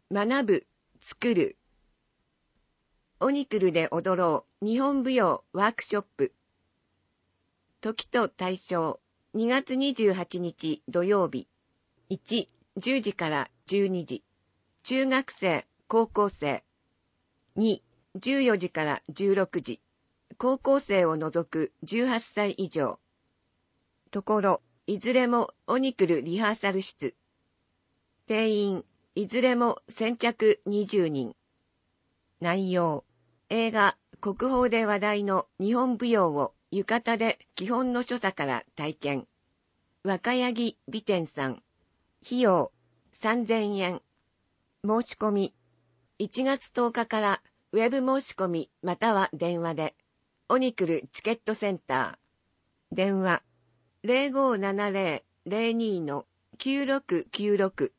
学ぶ、作る。オニクルで踊ろう日本舞踊ワークショップ。時と大正、2月28日土曜日。1、10時から12時。中学生、高校生。2、14時から16時。高校生を除く18歳以上。ところ、いずれもオニクルリハーサル室。定員、いずれも先着20人。内容、映画、国宝で話題の日本舞踊を浴衣で基本の所作から体験。若柳美店さん。費用、3000円。申し込み、1月10日からウェブ申し込みまたは電話で。オニクルチケットセンター。電話、0570-02-9696。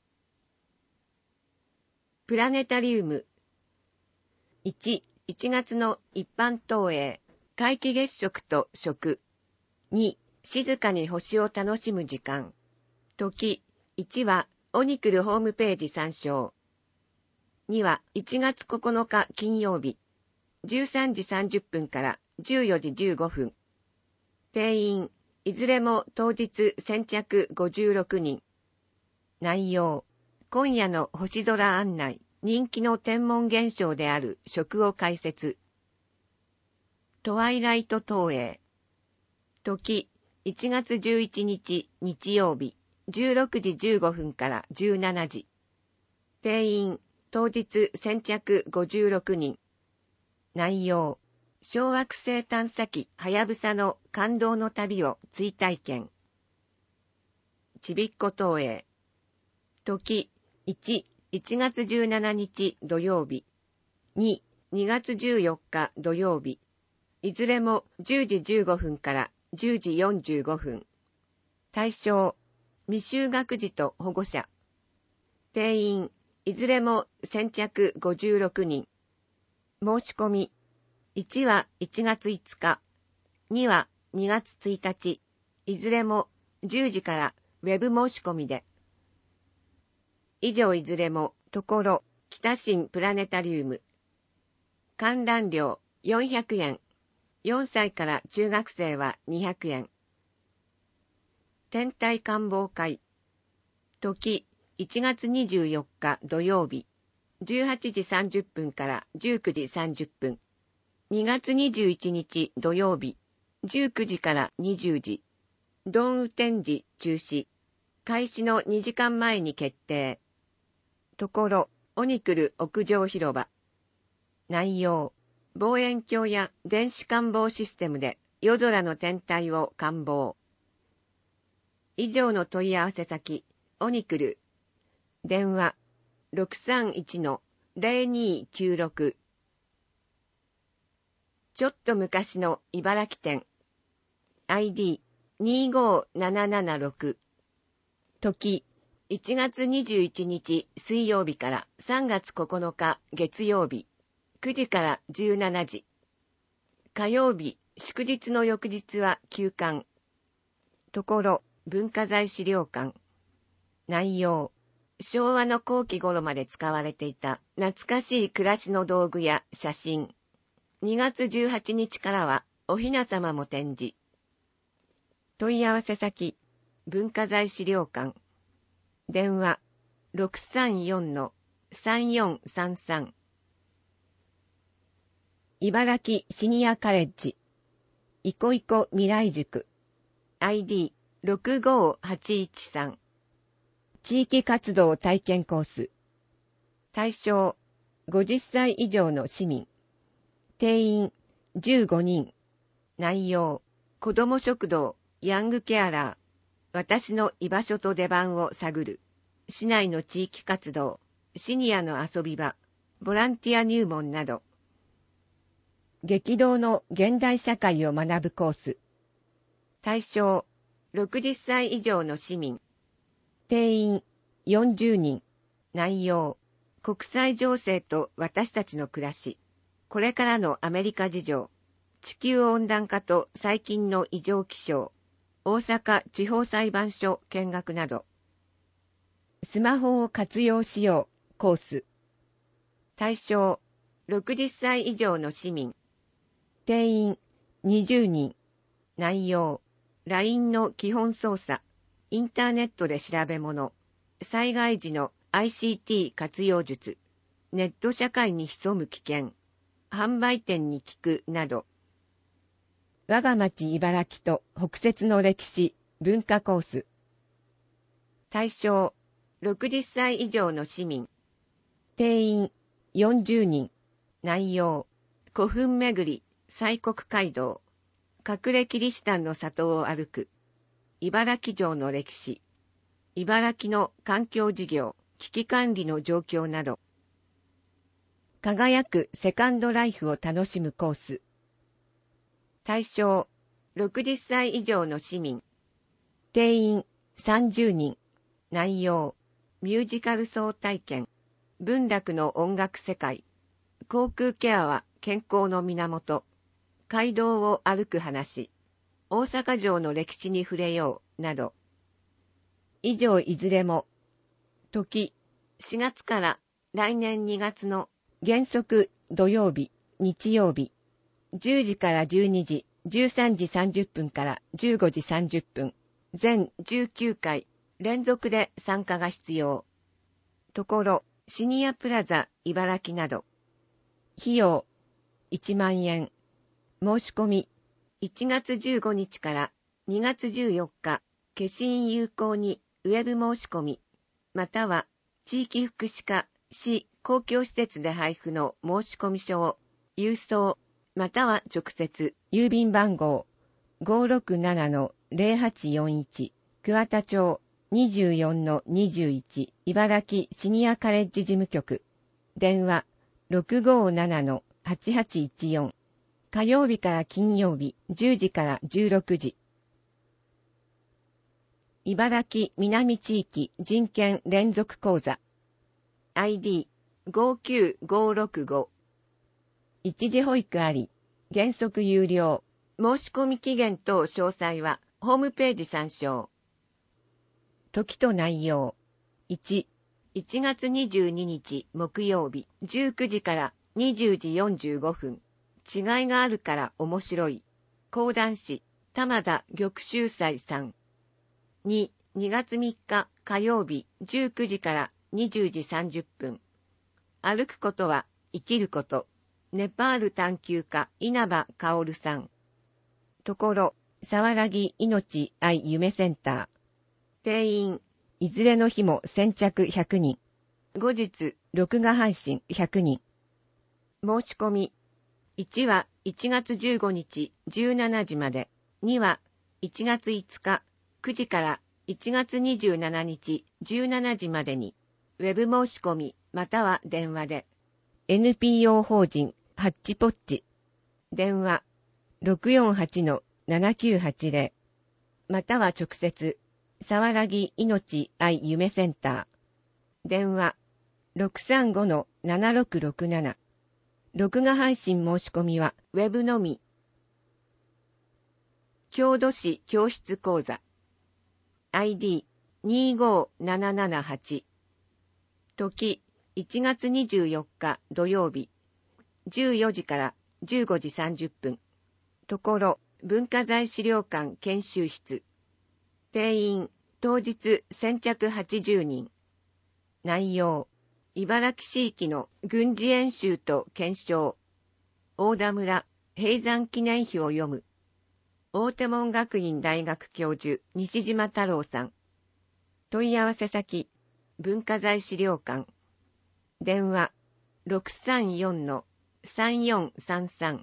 プラネタリウム。1月の一般投影、皆既月食と食。2、静かに星を楽しむ時間。時、1はオニクルホームページ参照。2は1月9日金曜日、13時30分から14時15分。定員、いずれも当日先着56人。内容、今夜の星空案内。人気の天文現象である食を解説。トワイライト投影。時、1月11日日曜日、16時15分から17時。定員、当日先着56人。内容、小惑星探査機はやぶさの感動の旅を追体験。ちびっこ投影。時、1月17日土曜日。2月14日土曜日。いずれも10時15分から10時45分。対象、未就学児と保護者。定員、いずれも先着56人。申し込み、1は1月5日、2は2月1日、いずれも10時からウェブ申し込みで。以上いずれも、ところ、北新プラネタリウム。観覧料400円。4歳から中学生は200円。天体観望会。時、1月24日土曜日。18時30分から19時30分。2月21日土曜日。19時から20時。ドンウ展示中止。開始の2時間前に決定。ところ、オニクル屋上広場。内容、望遠鏡や電子観望システムで夜空の天体を観望。以上の問い合わせ先、オニクル。電話、631-0296。ちょっと昔の茨城店。ID25776。時、1月21日水曜日から3月9日月曜日、9時から17時。火曜日、祝日の翌日は休館。ところ、文化財資料館。内容、昭和の後期頃まで使われていた懐かしい暮らしの道具や写真。2月18日からはお雛様も展示。問い合わせ先、文化財資料館。電話 634-3433。茨城シニアカレッジ。いこいこ未来塾。ID65813。地域活動体験コース。対象、50歳以上の市民。定員、15人。内容、子ども食堂、ヤングケアラー。私の居場所と出番を探る。市内の地域活動、シニアの遊び場、ボランティア入門など。激動の現代社会を学ぶコース。対象、60歳以上の市民。定員、40人。内容、国際情勢と私たちの暮らし。これからのアメリカ事情。地球温暖化と最近の異常気象。大阪地方裁判所見学など。スマホを活用しようコース。 対象、60歳以上の市民。定員、20人。内容、LINE の基本操作、インターネットで調べ物、災害時の ICT 活用術、ネット社会に潜む危険、販売店に聞くなど。我が町茨城と北摂の歴史、文化コース。対象、60歳以上の市民。定員、40人。内容、古墳巡り、西国街道、隠れキリシタンの里を歩く、茨城城の歴史、茨城の環境事業、危機管理の状況など。輝くセカンドライフを楽しむコース。対象、60歳以上の市民。定員、30人。内容、ミュージカル総体験、文楽の音楽世界、口腔ケアは健康の源、街道を歩く話、大阪城の歴史に触れよう、など。以上いずれも、時、4月から来年2月の原則土曜日、日曜日、10時から12時、13時30分から15時30分、全19回連続で参加が必要。ところ、シニアプラザ茨城など。費用、1万円。申し込み、1月15日から2月14日、消印有効にウェブ申し込み、または地域福祉課、市公共施設で配布の申し込み書を郵送、または直接、郵便番号 567-0841、桑田町 24-21、茨城シニアカレッジ事務局、電話 657-8814、火曜日から金曜日10時から16時。茨城南地域人権連続講座 ID59565。一時保育あり、原則有料。申し込み期限等詳細はホームページ参照。時と内容。1、1月22日木曜日19時から20時45分。違いがあるから面白い。講談師、玉田玉秀斎さん。2、2月3日火曜日19時から20時30分。歩くことは生きること。ネパール探求家稲葉薫さん。ところ、沢良木命愛夢センター。定員、いずれの日も先着100人。後日、録画配信100人。申し込み。1は1月15日17時まで、2は1月5日9時から1月27日17時までに、ウェブ申し込みまたは電話で。NPO 法人ハッチポッチ。電話 648-7980。または直接、沢良木命愛夢センター。電話 635-7667。録画配信申し込みはウェブのみ。郷土史教室講座 ID25778。時1月24日土曜日14時から15時30分。ところ、文化財資料館研修室。定員当日先着80人。内容、茨城市域の軍事演習と検証。大田村平山記念碑を読む。大手門学院大学教授西島太郎さん。問い合わせ先、文化財資料館。電話 634-3433。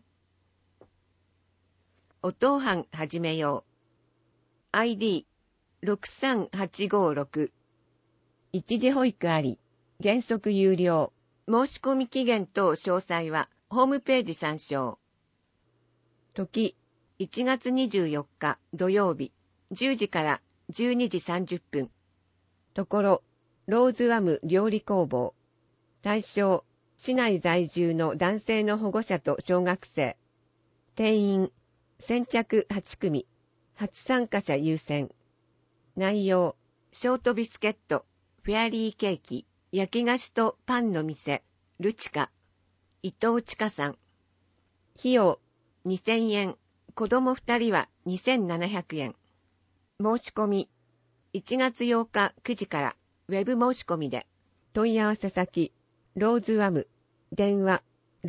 お当飯始めよう。ID63856。一時保育あり。原則有料。申し込み期限等詳細はホームページ参照。時、1月24日土曜日10時から12時30分。ところ、ローズワム料理工房。対象、市内在住の男性の保護者と小学生。定員、先着8組。初参加者優先。内容、ショートビスケット、フェアリーケーキ、焼き菓子とパンの店、 ルチカ、伊藤千佳さん。費用、2000円。子供2人は2700円。申し込み、1月8日9時からウェブ申し込みで。問い合わせ先、ローズワム、電話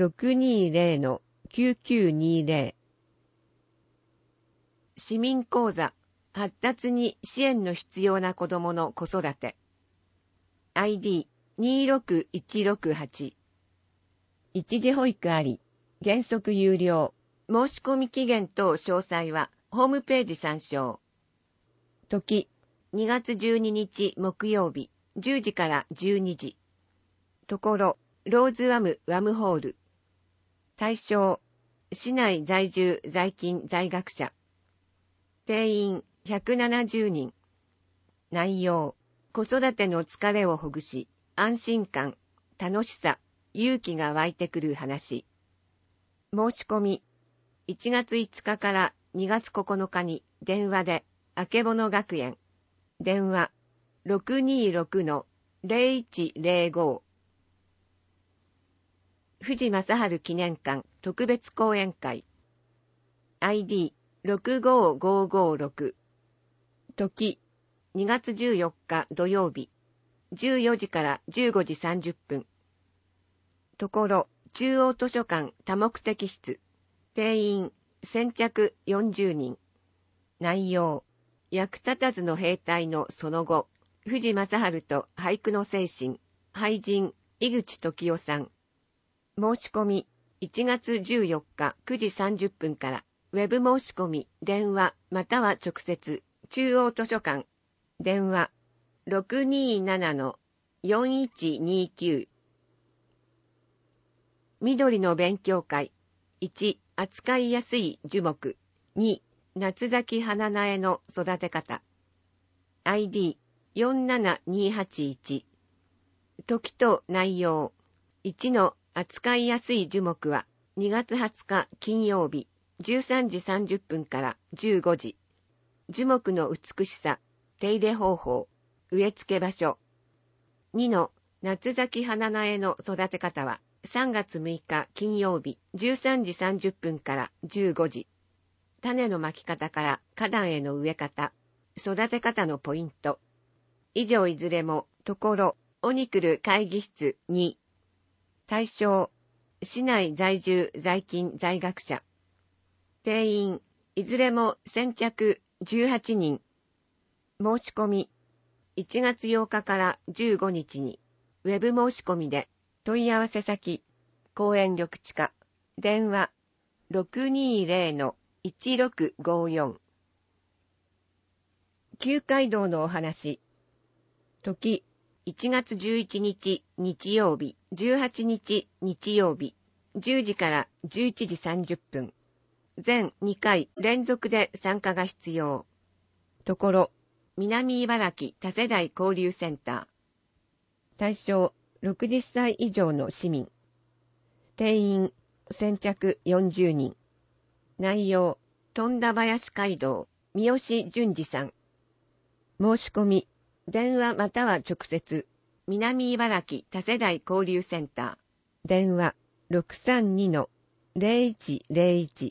620-9920。市民講座、発達に支援の必要な子供の子育て。ID26168。一時保育あり、原則有料。申し込み期限等詳細はホームページ参照。時、2月12日木曜日、10時から12時。ところ、ローズワムワムホール。対象、市内在住在勤在学者。定員170人。内容、子育ての疲れをほぐし、安心感、楽しさ、勇気が湧いてくる話。申し込み、1月5日から2月9日に電話で、あけぼの学園。電話 626-0105。藤正治記念館特別講演会。ID65556。時、2月14日土曜日、14時から15時30分。ところ、中央図書館多目的室。定員、先着40人。内容、役立たずの兵隊のその後、藤正治と俳句の精神、俳人、井口時夫さん。申し込み、1月14日9時30分から、ウェブ申し込み、電話、または直接、中央図書館。電話、627-4129。緑の勉強会。1、扱いやすい樹木。2、夏咲き花苗の育て方。ID47281。時と内容。1の扱いやすい樹木は2月20日金曜日13時30分から15時。樹木の美しさ、手入れ方法、植え付け場所。2の夏咲き花苗の育て方は3月6日金曜日13時30分から15時。種のまき方から花壇への植え方、育て方のポイント。以上いずれも、ところ、オニクル会議室2。対象、市内在住在勤在学者。定員、いずれも先着18人。申し込み、1月8日から15日に、ウェブ申し込みで、問い合わせ先、公園緑地課、電話、620-1654。旧街道のお話。時、1月11日日曜日、18日日曜日、10時から11時30分。全2回連続で参加が必要。ところ、南茨城多世代交流センター。対象、60歳以上の市民。定員、先着40人。内容、富田林街道、三好淳二さん。申し込み、電話または直接、南茨城多世代交流センター。電話、632-0101。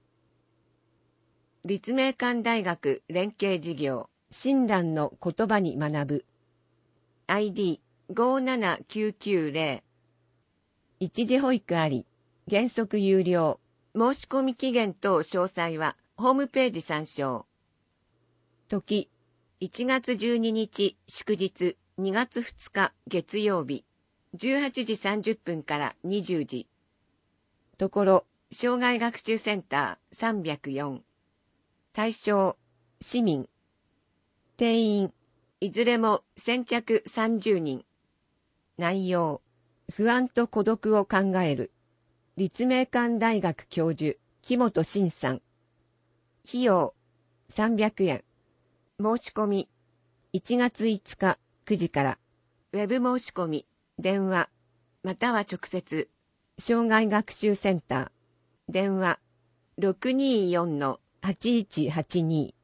立命館大学連携事業、親鸞の言葉に学ぶ。ID57990。一時保育あり、原則有料。申し込み期限等詳細はホームページ参照。時、1月12日祝日2月2日月曜日18時30分から20時。ところ、障害学習センター304。対象、市民。定員、いずれも先着30人。内容、不安と孤独を考える。立命館大学教授、木本真さん。費用、300円。申し込み、1月5日9時から。ウェブ申し込み、電話、または直接、障害学習センター。電話、624-8182。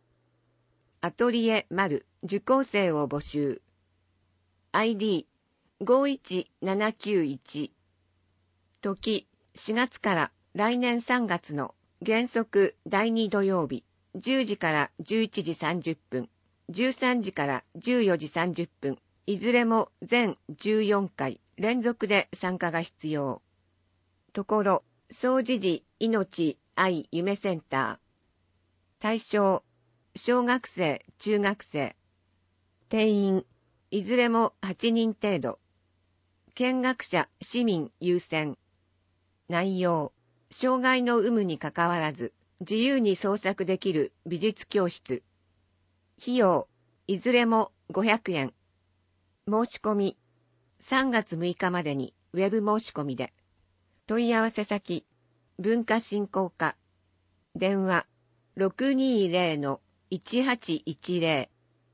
アトリエ丸受講生を募集。ID 51791。時、4月から来年3月の原則第2土曜日、10時から11時30分、13時から14時30分、いずれも全14回連続で参加が必要。ところ、総持寺命愛夢センター。対象、小学生、中学生。定員、いずれも8人程度。見学者、市民優先。内容、障害の有無にかかわらず、自由に創作できる美術教室。費用、いずれも500円。申し込み、3月6日までにウェブ申し込みで。問い合わせ先、文化振興課。電話、620-1810。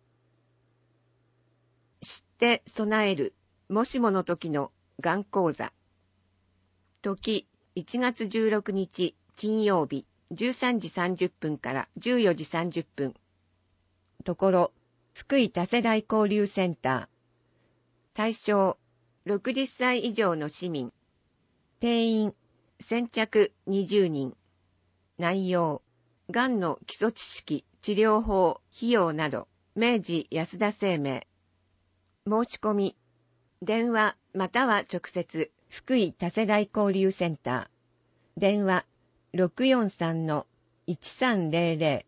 知って備える、もしもの時のがん講座。時、1月16日金曜日、13時30分から14時30分。ところ、福井多世代交流センター。対象、60歳以上の市民。定員、先着20人。内容、がんの基礎知識、治療法、費用など、明治安田生命。申し込み、電話または直接、福井多世代交流センター。電話 643-1300。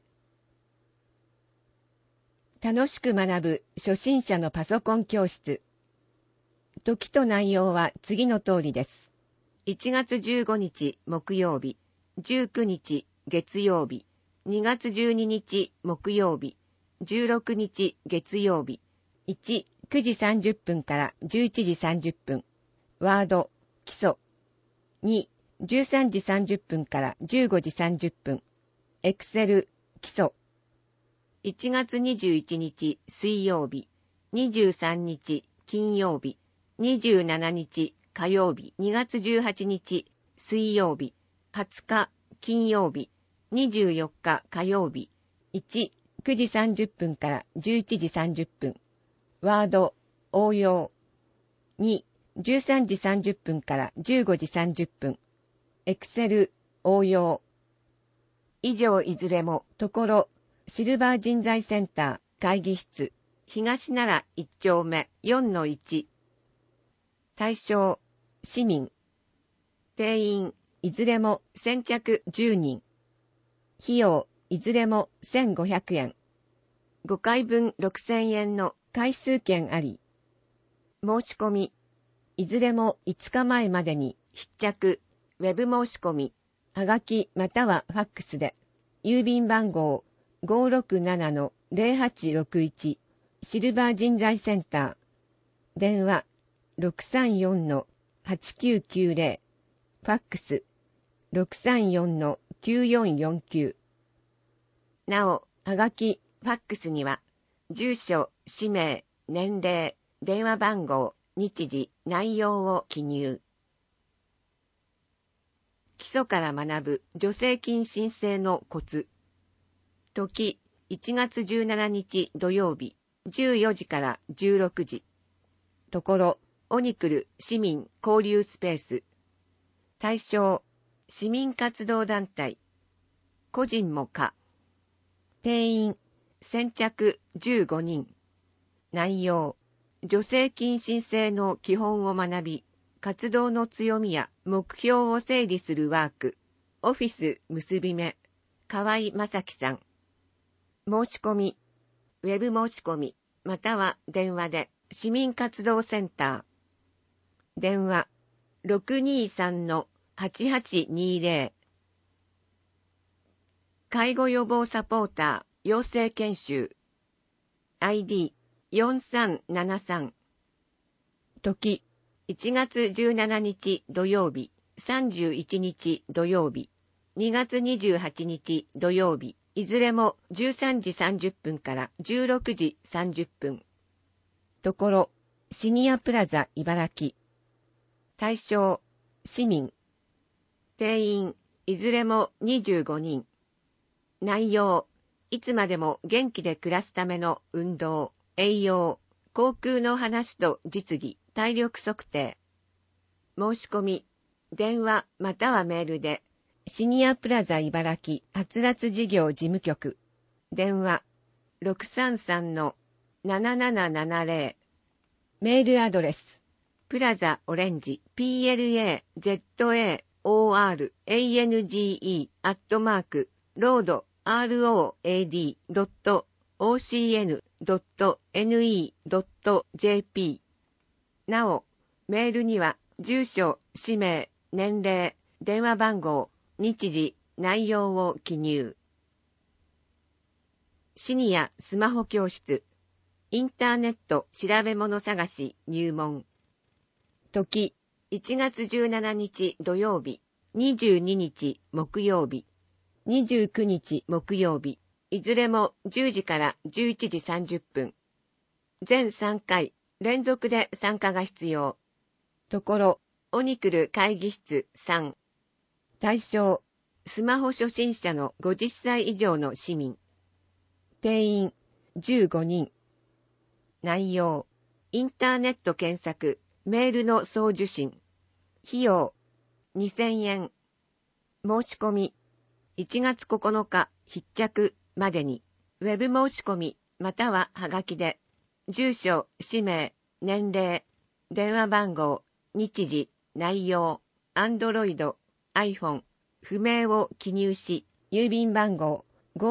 楽しく学ぶ初心者のパソコン教室。時と内容は次の通りです。1月15日木曜日、19日月曜日、2月12日木曜日、16日月曜日。1、9時30分から11時30分。ワード、基礎。2、13時30分から15時30分。エクセル、基礎。1月21日水曜日、23日金曜日、27日火曜日、2月18日水曜日、20日金曜日、24日火曜日。1、9時30分から11時30分。ワード、応用。2、13時30分から15時30分。エクセル、応用。以上いずれも、ところ、シルバー人材センター会議室、東奈良1丁目 4-1。対象、市民。定員、いずれも先着10人。費用、いずれも1500円。5回分6000円の回数券あり。申し込み、いずれも5日前までに必着、ウェブ申し込み、はがきまたはファックスで、郵便番号 567-0861 シルバー人材センター。電話 634-8990。ファックス 634-9449。なお、はがき、ファックスには、住所、氏名、年齢、電話番号、日時、内容を記入。基礎から学ぶ助成金申請のコツ。時、1月17日土曜日、14時から16時。ところ、オニクル市民交流スペース。対象、市民活動団体。個人も可。定員、先着15人。内容、助成金申請の基本を学び、活動の強みや目標を整理するワーク。オフィス結び目。河合正樹さん。申し込み、ウェブ申し込み、または電話で市民活動センター。電話 623-8820。介護予防サポーター養成研修。ID4373。時、1月17日土曜日、31日土曜日、2月28日土曜日、いずれも13時30分から16時30分。ところ、シニアプラザ茨城。対象、市民。定員、いずれも25人。内容、いつまでも元気で暮らすための運動、栄養、口腔の話と実技、 体力測定。申し込み、電話またはメールで、シニアプラザ茨城はつらつ事業事務局、電話 633-7770、メールアドレス、プラザオレンジ plaza.road.ocn.ne.jp。 なお、メールには住所、氏名、年齢、電話番号、日時、内容を記入。シニアスマホ教室、インターネット調べ物探し入門。時、1月17日土曜日、22日木曜日、29日木曜日、いずれも10時から11時30分。全3回、連続で参加が必要。ところ、オニクル会議室3。対象、スマホ初心者の50歳以上の市民。定員、15人。内容、インターネット検索、メールの送受信。費用、2000円。申し込み、1月9日必着までに、ウェブ申し込みまたははがきで、住所、氏名、年齢、電話番号、日時、内容、Android、iPhone、不明を記入し、郵便番号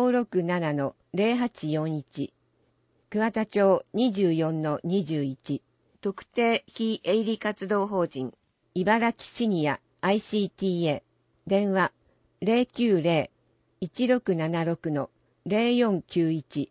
567-0841、桑田町 24-21、特定非営利活動法人、茨城シニア ICTA、電話 090-1676-0491。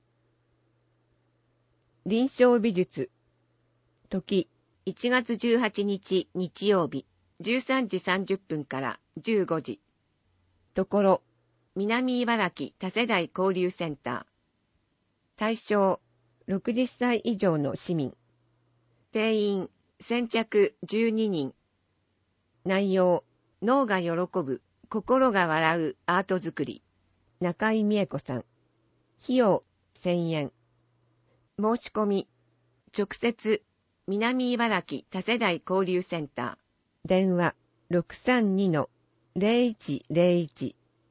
臨床美術。時、1月18日日曜日、13時30分から15時。ところ、南茨城多世代交流センター。対象、60歳以上の市民。定員、先着12人。内容、脳が喜ぶ、心が笑うアート作り。中井美恵子さん。費用、1000円。申し込み、直接、南茨城多世代交流センター。電話、632-0101。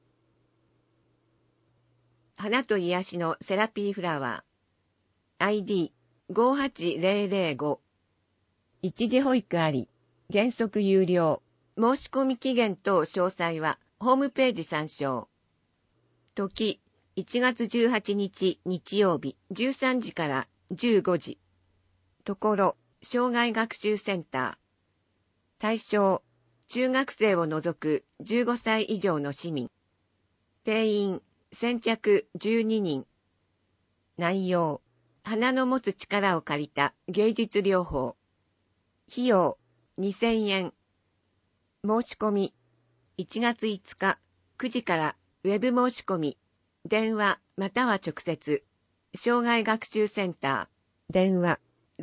花と癒しのセラピーフラワー。ID58005。一時保育あり、原則有料。申し込み期限等詳細はホームページ参照。時、1月18日日曜日13時から15時。ところ、障害学習センター。対象、中学生を除く15歳以上の市民。定員、先着12人。内容、花の持つ力を借りた芸術療法。費用、2000円。申し込み、1月5日9時からウェブ申し込み、電話または直接、障害学習センター、電話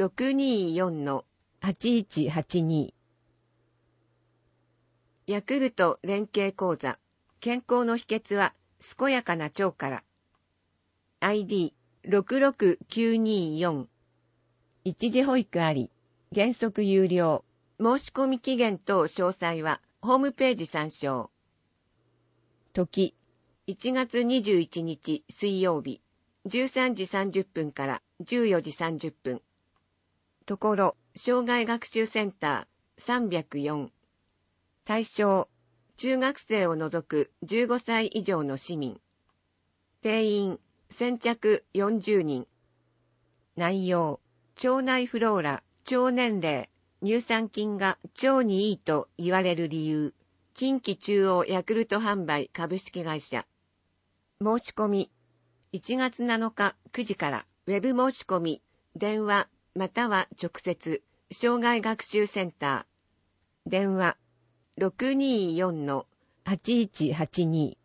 624-8182。ヤクルト連携講座、健康の秘訣は健やかな腸から。ID66924。一時保育あり、原則有料。申し込み期限等詳細はホームページ参照。時、1月21日水曜日、13時30分から14時30分。ところ、障害学習センター304。対象、中学生を除く15歳以上の市民。定員、先着40人。内容、腸内フローラ、腸年齢、乳酸菌が腸にいいと言われる理由。近畿中央ヤクルト販売株式会社。申し込み、1月7日9時からウェブ申し込み、電話または直接、障害学習センター。電話 624-8182。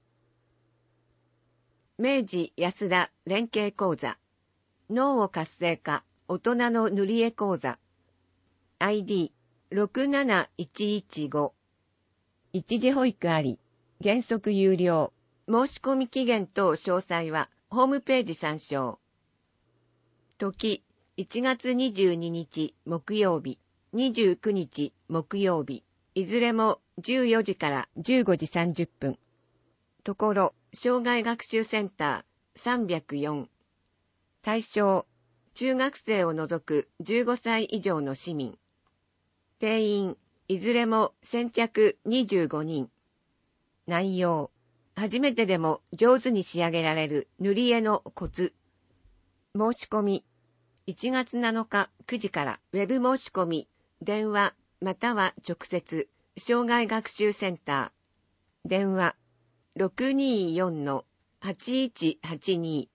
明治安田連携講座。脳を活性化、大人の塗り絵講座。ID67115。一時保育あり、原則有料。申し込み期限等詳細はホームページ参照。時、 1月22日木曜日、29日木曜日、いずれも14時から15時30分。ところ、障害学習センター304。対象、中学生を除く15歳以上の市民。定員、いずれも先着25人。内容、初めてでも上手に仕上げられる塗り絵のコツ。申し込み、1月7日9時からウェブ申し込み、電話または直接、障害学習センター。電話 624-8182。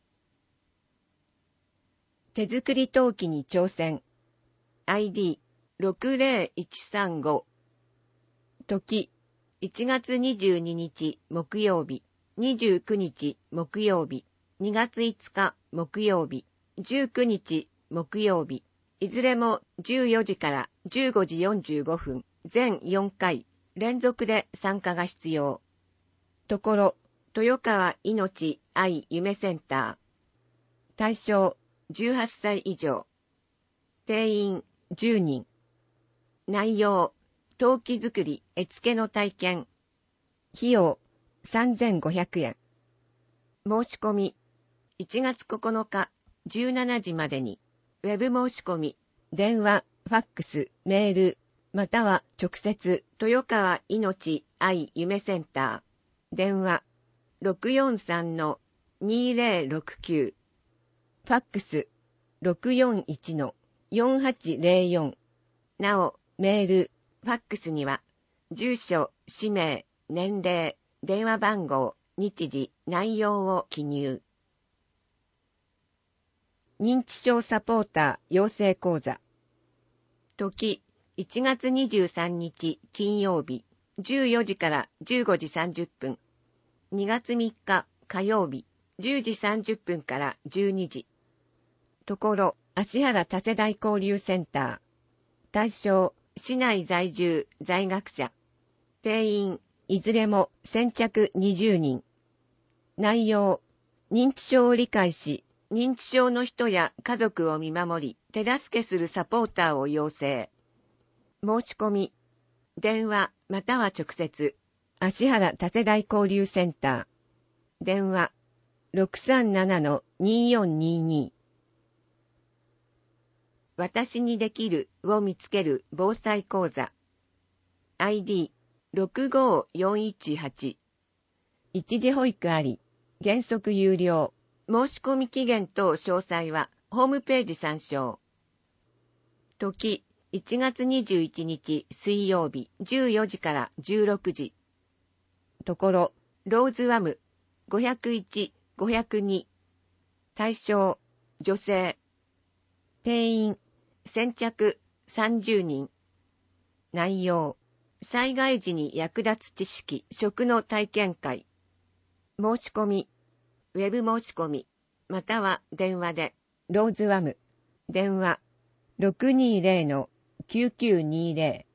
手作り陶器に挑戦。ID60135。時、1月22日木曜日、29日木曜日、2月5日木曜日、19日木曜日、いずれも14時から15時45分、全4回、連続で参加が必要。ところ、豊川いのち愛夢センター。対象、18歳以上。定員、10人。内容、陶器作り、絵付けの体験。費用、3500円。申し込み、1月9日、17時までに、ウェブ申し込み、電話、ファックス、メール、または直接、豊川いのち愛夢センター。電話、643-2069。ファックス、641-4804。なお、メール、ファックスには、住所、氏名、年齢、電話番号、日時、内容を記入。認知症サポーター養成講座。時、1月23日金曜日、14時から15時30分。2月3日火曜日、10時30分から12時。ところ、芦原多世代交流センター。対象、市内在住、在学者。定員、いずれも先着20人。内容、認知症を理解し、認知症の人や家族を見守り、手助けするサポーターを養成。申し込み、電話または直接、芦原多世代交流センター。電話、637-2422。私にできるを見つける防災講座。ID65418。一時保育あり、原則有料。申し込み期限と詳細はホームページ参照。時、1月21日水曜日14時から16時。ところ、ローズワム501、502。対象、女性。定員、先着30人。内容、災害時に役立つ知識、食の体験会。申し込み、ウェブ申し込み、または電話で、ローズワム、電話、620-9920